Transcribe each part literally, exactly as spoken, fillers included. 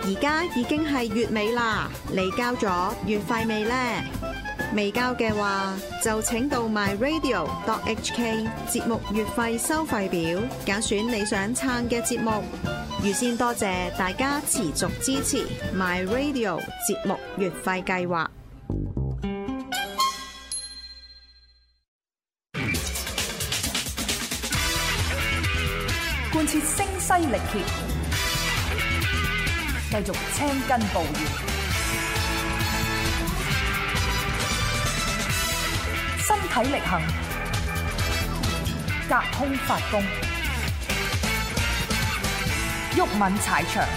而家已經係月尾啦，你交咗月費未呢？未交嘅話，就請到 my radio dot h k 節目月費收費表，揀選你想撐嘅節目。預先多謝大家持續支持 my radio 節目月費計劃。 貫徹聲嘶力竭，繼續青筋暴現，身體力行，隔空發功，毓民踩場。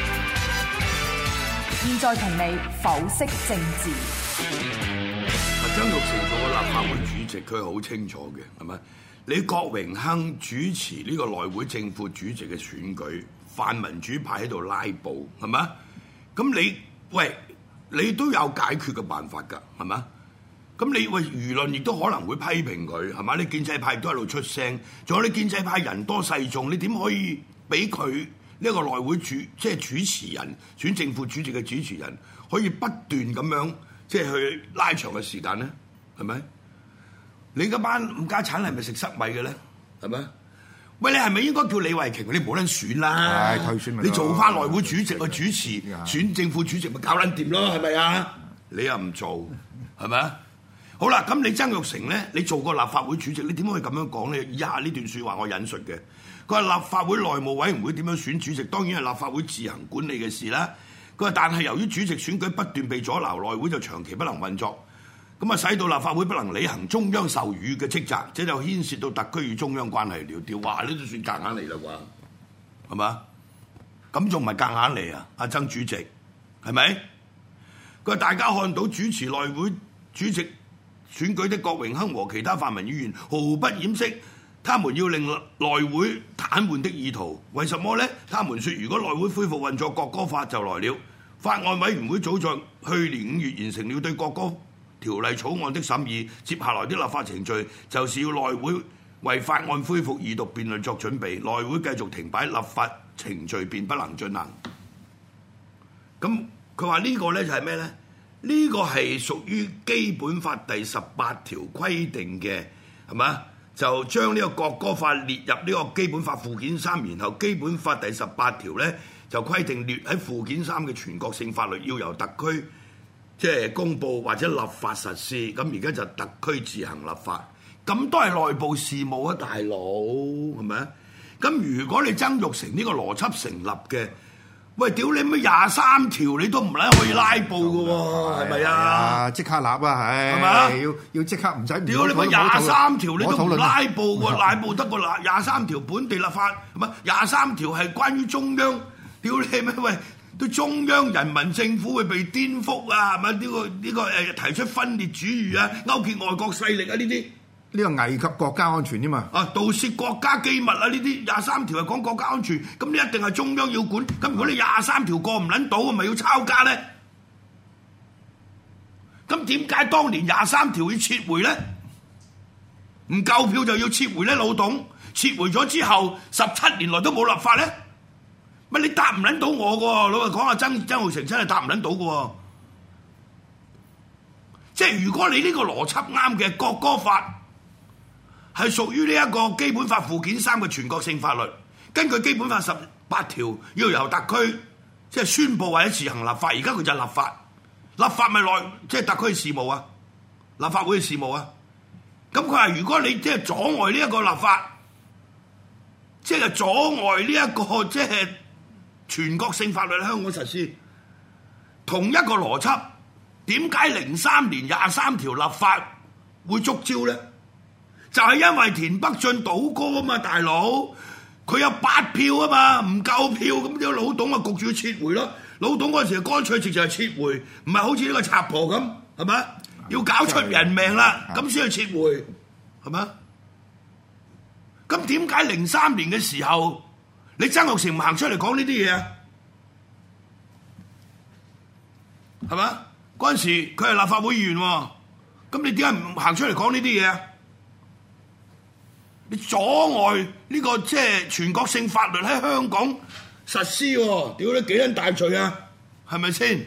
現在同你剖析政治。 曾鈺成做個立法會主席，佢好清楚嘅，係咪？你郭榮鏗主持呢個內會正副主席嘅選舉，泛民主派喺度拉布，係咪？咁你喂，你都有解決嘅辦法㗎，係咪？咁你喂輿論亦都可能會批評佢，係嘛？你建制派都喺度出聲，仲有你建制派人多勢眾，你點可以俾佢呢個內會主即係主持人選正副主席嘅主持人，可以不斷咁樣即係去拉長嘅時間咧？係咪？你嗰班冚家產係咪食塞米嘅咧？係咪？喂，你係咪應該叫李慧瓊？你冇得選啦， 退選咪？ 你做翻內會主席去主持選正副主席咪搞撚掂咯？係咪啊？你又唔做，係咪啊？好啦，咁你曾鈺成咧，你做過立法會主席，你點可以咁樣講咧？以下呢段説話我引述嘅，佢話立法會內務委員會點樣選主席，當然係立法會自行管理嘅事啦。佢話但係由於主席選舉不斷被阻撓，內會就長期不能運作。咁啊，使到立法會不能履行中央授予嘅職責，這就牽涉到特區與中央關係了。調話呢都算夾硬嚟啦啩，係嘛？咁仲唔係夾硬嚟啊？阿曾主席係咪？佢話大家看到主持內會主席選舉的郭榮鏗和其他泛民議員毫不掩飾，他們要令內會癱瘓的意圖。為什麼呢？他們說如果內會恢復運作，國歌法就來了。法案委員會早在去年五月完成了對國歌條例草案的審議，接下來的立法程序就是要內會為法案恢復二讀辯論作準備，內會繼續停擺，立法程序便不能進行。咁佢話呢個呢就係咩呢？呢個係屬於基本法第十八條規定嘅，係嘛？就將呢個國歌法列入呢個基本法附件三，然後基本法第十八條呢就規定列喺附件三嘅全國性法律要由特區即係公佈或者立法實施，咁而家就特區自行立法，咁都係內部事務啊，大佬係咪啊？咁如果你曾鈺成呢個邏輯成立嘅，喂，屌你乜廿三條你都唔撚可以拉布嘅喎，係咪啊？ 即刻立啊，係， 係咪啊？ 要要即刻唔使。 屌你乜廿三條你都唔拉布喎，拉布得個廿廿三條本地立法，係咪？廿三條係關於中央，屌你乜喂？對中央人民政府會被顛覆啊，係咪？呢個呢個誒提出分裂主義啊，勾結外國勢力啊，呢啲呢個危及國家安全啫嘛。 啊，盜竊國家機密啊，呢啲廿三條係講國家安全，咁你一定係中央要管。咁如果你廿三條過唔撚到，咪要抄家咧？咁點解當年廿三條要撤回咧？唔夠票就要撤回咧，老董。撤回咗之後，十七年來都冇立法咧？乜你答唔撚到我嘅喎？老實講啊，曾曾鈺成真係答唔撚到嘅喎。即係如果你呢個邏輯啱嘅，國歌法係屬於呢一個基本法附件三嘅全國性法律，根據基本法十八條要由特區即係宣佈或者自行立法，而家佢就係立法，立法咪內即係特區事務啊，立法會嘅事務啊。咁佢話如果你即係阻礙呢一個立法，即係阻礙呢一個即係全國性法律喺香港實施，同一個邏輯，點解零三年廿三條立法會觸礁咧？就係因為田北俊倒戈啊嘛，大佬，佢有八票啊嘛，唔夠票，咁啲老董啊焗住要撤回咯。老董嗰陣時乾脆直就係撤回，唔係好似呢個賊婆咁，係咪？要搞出人命啦，咁先去撤回，係咪？咁點解零三年嘅時候，你曾鈺成唔行出嚟講呢啲嘢啊？係嘛？嗰陣時佢係立法會議員喎，咁你點解唔行出嚟講呢啲嘢啊？你阻礙呢個即係全國性法律喺香港實施喎，屌你幾撚大罪啊？係咪先？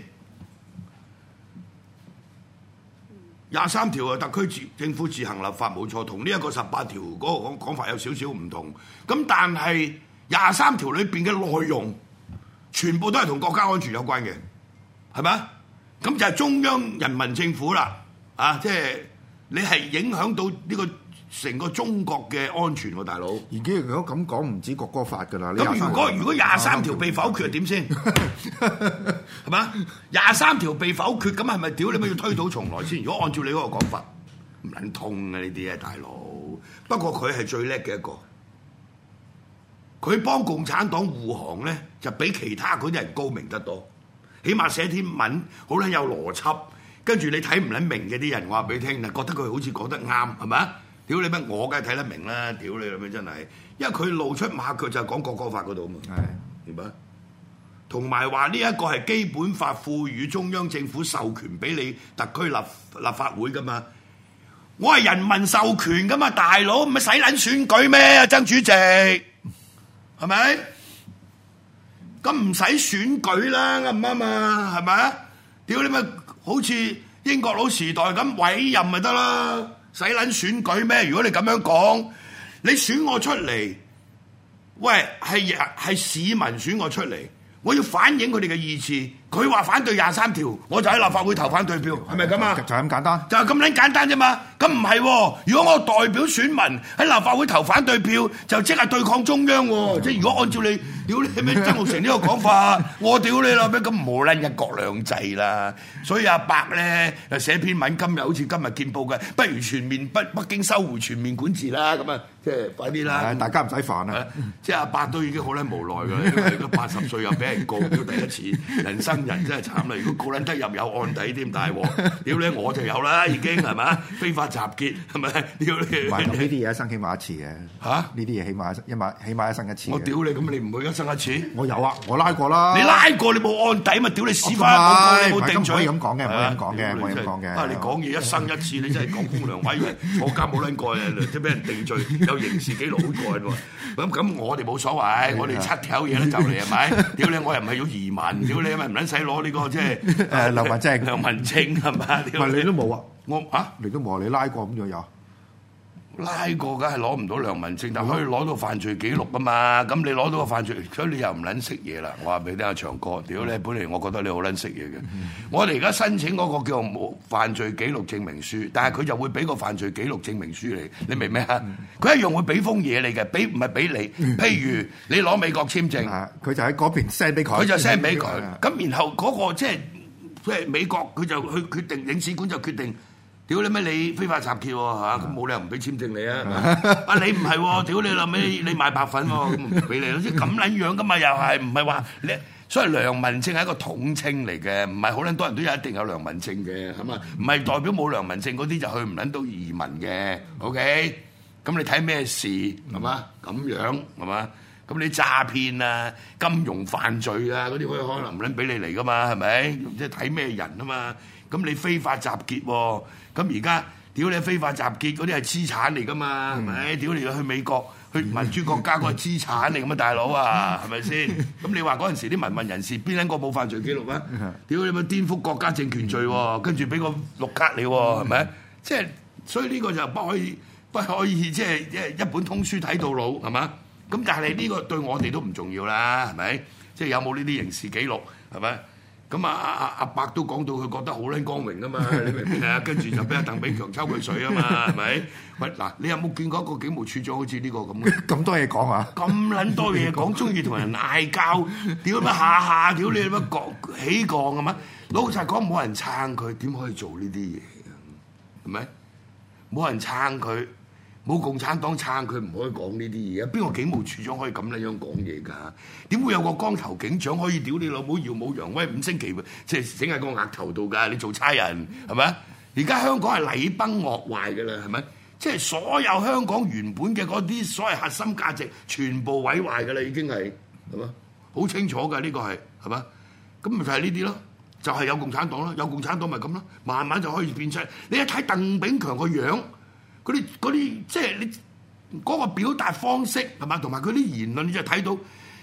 廿三條啊，特區自政府自行立法冇錯，同呢一個十八條嗰個講講法有少少唔同。咁但係廿三條裏邊嘅內容，全部都係同國家安全有關嘅，係咪？咁就係中央人民政府啦，啊，即係你係影響到呢個成個中國嘅安全喎，大佬。 而家如果咁講，唔止國歌法㗎啦。 咁如果如果廿三條被否決點先？係嘛？廿三條被否決，咁係咪屌你咪要推倒重來先？如果按照你嗰個講法，唔撚通嘅呢啲啊，大佬。不過佢係最叻嘅一個，佢幫共產黨護航咧，就比其他嗰啲人高明得多。起碼寫篇文好撚有邏輯，跟住你睇唔撚明嘅啲人，我話俾你聽，覺得佢好似講得啱，係咪？屌你乜？我梗係睇得明啦！屌你咁樣真係，因為佢露出馬腳就係講國歌法嗰度嘛，係明白？同埋話呢一個係基本法賦予中央政府授權俾你特區立立法會噶嘛，我係人民授權噶嘛，大佬唔係使撚選舉咩？啊，曾主席係咪？咁唔使選舉啦，啱唔啱啊？係咪啊？屌你咪好似英國佬時代咁委任咪得啦。使撚選舉咩？如果你咁樣講，你選我出嚟，喂，係係市民選我出嚟，我要反映佢哋嘅意志。佢話反對廿三條，我就喺立法會投反對票，係咪咁啊？ 就係咁簡單， 就係咁撚簡單啫嘛。咁唔係喎，如果我代表選民喺立法會投反對票，就即係對抗中央喎。即係如果按照你屌你咩曾鈺成呢個講法，我屌你啦咩？咁冇撚一國兩制啦。所以阿伯咧又寫篇文，今日好似今日見報嘅，不如全面北北京收回全面管治啦。咁啊，即係快啲啦， 大家唔使煩啊。 即係阿伯都已經好撚無奈㗎，因為佢八十歲又俾人告咗第一次，人生人真係慘啦。如果告撚得入有案底添，大鑊！屌你我就有啦，已經係嘛？非法集結係咪？屌你！ 呢啲嘢一生起碼一次嘅嚇，呢啲嘢起碼一碼起碼一生一次。 我屌你，咁你唔會一生一次？ 我有啊，我拉過啦。 你拉過你冇案底嘛？屌你屎花！你冇定罪。 唔可以咁講嘅，唔可以咁講嘅，唔可以咁講嘅。 啊！你講嘢一生一次，你真係講公良委員坐監冇撚過嘅，即係俾人定罪有刑事記錄好過喎。咁咁我哋冇所謂，我哋七條嘢都就嚟係咪？屌你！我又唔係要移民，屌你咪唔撚使攞呢個即係誒良民證， 良民證係嘛？ 唔係你都冇啊？ 我啊， 你都冇啊？你拉過咁就有。 拉過梗係攞唔到良民證，但可以攞到犯罪記錄啊嘛！咁你攞到個犯罪，所以你又唔撚識嘢啦。我話俾你聽阿長哥，屌你！本嚟我覺得你好撚識嘢嘅。嗯、我哋而家申請嗰個叫冇犯罪記錄證明書，但係佢就會俾個犯罪記錄證明書你，你明咩啊？佢、嗯、一樣會俾封嘢你嘅，俾唔係俾你。譬如你攞美國簽證，佢、 嗯、就喺嗰邊 send 俾佢， 佢就 send 俾佢。咁、嗯、然後嗰、那個即係即係美國，佢就去決定領事館就決定。屌你咩？你非法集結喎嚇，咁冇理由唔俾簽證你啊！啊你唔係喎，屌你老味，你賣白粉喎，咁唔俾你咯，即係咁撚樣噶嘛，又係唔係話你？所以良民證係一個統稱嚟嘅，唔係好撚多人都有一定有良民證嘅，係嘛？唔係代表冇良民證嗰啲就去唔撚到移民嘅。OK，咁你睇咩事係嘛？咁樣係嘛？咁你詐騙啊、金融犯罪啊嗰啲可以可能唔撚俾你嚟噶嘛？係咪？即係睇咩人啊嘛？咁你非法集結喎，咁而家屌你非法集結嗰啲係資產嚟噶嘛，係咪？屌你去美國去民主國家嗰個資產嚟咁啊，大佬啊，係咪先？咁你話嗰陣時啲民運人士邊撚個冇犯罪記錄啊？屌你咪顛覆國家政權罪喎，跟住俾個綠卡你喎，係咪？即係所以呢個就不可以不可以即係即係一本通書睇到老係嘛？咁但係呢個對我哋都唔重要啦，係咪？即係有冇呢啲刑事記錄係咪？咁啊阿阿阿伯都講到佢覺得好撚光榮啊嘛，你明唔明啊？跟住就俾阿鄧炳強抽佢水啊嘛，係咪？喂嗱，你有冇見過一個警務處長好似呢個咁嘅？ 咁多嘢講啊！咁撚多嘢講，中意同人嗌交，屌乜下下，屌你乜講起降啊嘛？老實講，冇人撐佢，點可以做呢啲嘢啊？係咪？冇人撐佢。冇共產黨撐佢，唔可以講呢啲嘢啊！邊個警務處長可以咁樣樣講嘢㗎？點會有個光頭警長可以屌你老母耀武揚威五星旗，即係整喺個額頭度㗎？你做差人係咪？而家香港係禮崩樂壞㗎啦，係咪？即係所有香港原本嘅嗰啲所謂核心價值，全部毀壞㗎啦，已經係係嘛？好清楚㗎，呢個係係嘛？咁咪就係呢啲咯，就係有共產黨啦，有共產黨咪咁咯，慢慢就可以變出嚟。你一睇鄧炳強個樣。嗰啲嗰啲即係你嗰個表達方式係嘛，同埋佢啲言論，你就睇到，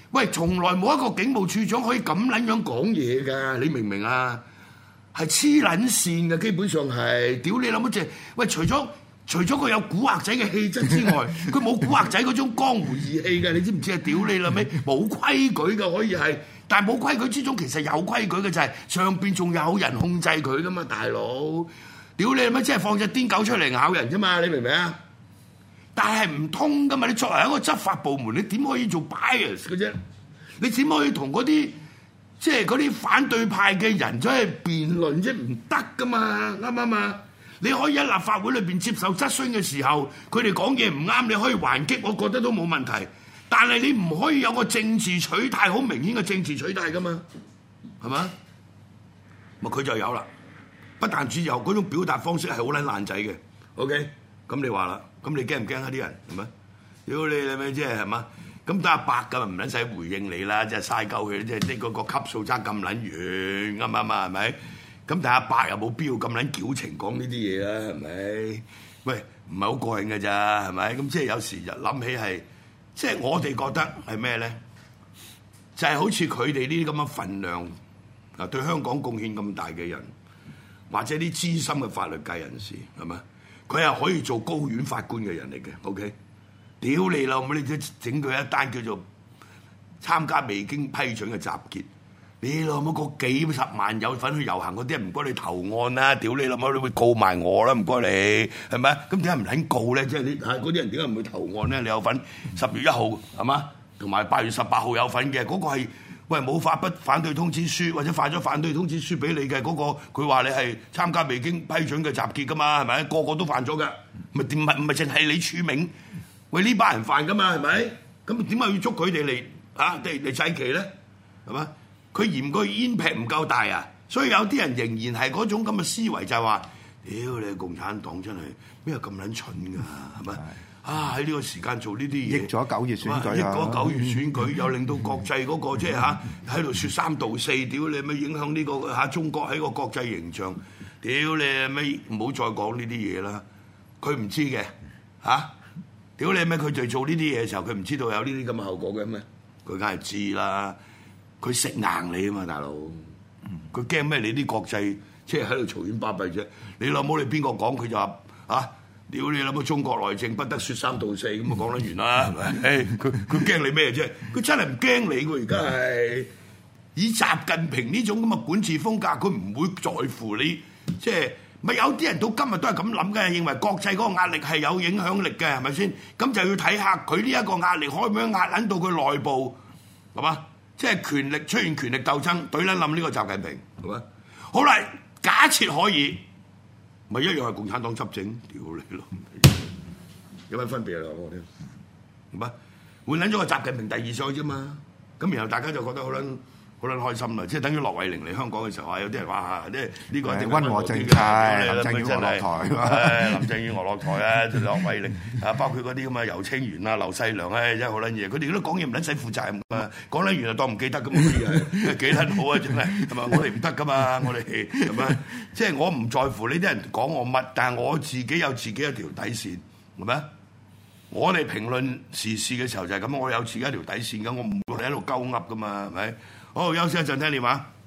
喂，從來冇一個警務處長可以咁撚樣講嘢㗎，你明唔明啊？係黐撚線嘅，基本上係，屌你諗乜啫？喂，除咗除咗佢有古惑仔嘅氣質之外，佢冇古惑仔嗰種江湖義氣嘅，你知唔知啊？屌你諗咩？冇規矩嘅可以係，但係冇規矩之中其實有規矩嘅就係、是、上邊仲有人控制佢噶嘛，大佬！屌你諗乜？即係放隻癲狗出嚟咬人啫嘛，你明唔明啊？但係唔通噶嘛？你作為一個執法部門，你點可以做 bias 嘅啫？你點可以同嗰啲即係嗰啲反對派嘅人走去辯論啫？唔得噶嘛，啱唔啱啊？你可以喺立法會裏邊接受質詢嘅時候，佢哋講嘢唔啱，你可以還擊，我覺得都冇問題。但係你唔可以有個政治取態，好明顯嘅政治取態噶嘛，係嘛？咪佢就有啦。不但只有嗰種表達方式係好撚爛仔嘅 ，OK？ 咁你話啦，咁你驚唔驚啊啲人係咪？屌你你咪即係係嘛？咁得阿伯咁唔撚使回應你啦，即係嘥鳩佢，即係呢個個級數差咁撚遠，啱唔啱啊？係咪？咁但係阿伯又冇必要咁撚矯情講呢啲嘢啦，係咪？喂，唔係好過癮嘅咋，係咪？咁即係有時就諗起係，即係我哋覺得係咩咧？就係好似佢哋呢啲咁嘅份量啊，對香港貢獻咁大嘅人。或者啲資深嘅法律界人士係咪？佢係可以做高院法官嘅人嚟嘅 ，OK？ 屌你老母！你即整佢一單叫做參加未經批准嘅集結，你老母個幾十萬有份去遊行嗰啲人唔該你投案啦！屌你老母，你會告埋我啦！唔該你係咪？咁點解唔肯告咧？即係你嗰啲人點解唔會投案咧？你有份十月一號係嘛？同埋八月十八號有份嘅嗰、嗰個係。喂，冇發不反對通知書，或者發咗反對通知書俾你嘅嗰、嗰個，佢話你係參加未經批准嘅集結噶嘛，係咪？個個都犯咗㗎，咪點唔係唔係淨係李柱銘？喂，呢班人犯㗎嘛，係咪？咁點解要捉佢哋嚟嚇嚟嚟祭旗咧？係嘛？佢嫌個煙劈唔夠大啊，所以有啲人仍然係嗰種咁嘅思維，就係話：屌你共產黨真係咩咁撚蠢㗎？係咪？啊！喺呢個時間做呢啲嘢， 益咗九月選舉啊！ 益咗九月選舉，又令到國際嗰、嗰個即係嚇喺度説三道四，屌你咪影響呢、呢個嚇、啊、中國喺個國際形象，屌你咪唔好再講呢啲嘢啦！佢唔知嘅嚇，屌你咪佢就做呢啲嘢嘅時候，佢唔知道有呢啲咁嘅後果嘅咩？佢梗係知啦，佢食硬你啊嘛，大佬！佢驚咩？你啲國際即係喺度嘈喧巴閉啫！你老母你邊個講佢就話啊？屌你諗到中國內政不得説三道四咁啊，講得完啦，係咪？誒，佢佢驚你咩啫？佢真係唔驚你喎！而家係以習近平呢種咁嘅管治風格，佢唔會在乎你，即係咪有啲人到今日都係咁諗嘅，認為國際嗰個壓力係有影響力嘅，係咪先？咁就要睇下佢呢一個壓力可唔可以壓撚到佢內部，係嘛？即係權力出現權力鬥爭，懟撚冧呢個習近平，係嘛？好啦，假設可以。咪一樣係共產黨執政，屌你咯！有乜分別啊？我哋唔係換撚咗個習近平第二賽啫嘛，咁然後大家就覺得好撚好撚開心啦，即係等於駱惠寧嚟香港嘅時候啊，有啲人話即係呢個係溫和政策，林鄭月娥落台，林鄭月娥落台啊，駱惠寧啊，包括嗰啲咁嘅游清源啊、劉細良咧，真係好撚嘢，佢哋都講嘢唔撚使負責任啊，講撚完就當唔記得咁啊，幾撚好啊，真係係嘛？我哋唔得噶嘛，我哋係咪？即係我唔在乎呢啲人講我乜，但係我自己有自己一條底線，係咪？我哋評論時事嘅時候就係咁，我有自己一條底線㗎，我唔會喺度鳩噏噶嘛，係咪？好，休息一陣聽電話。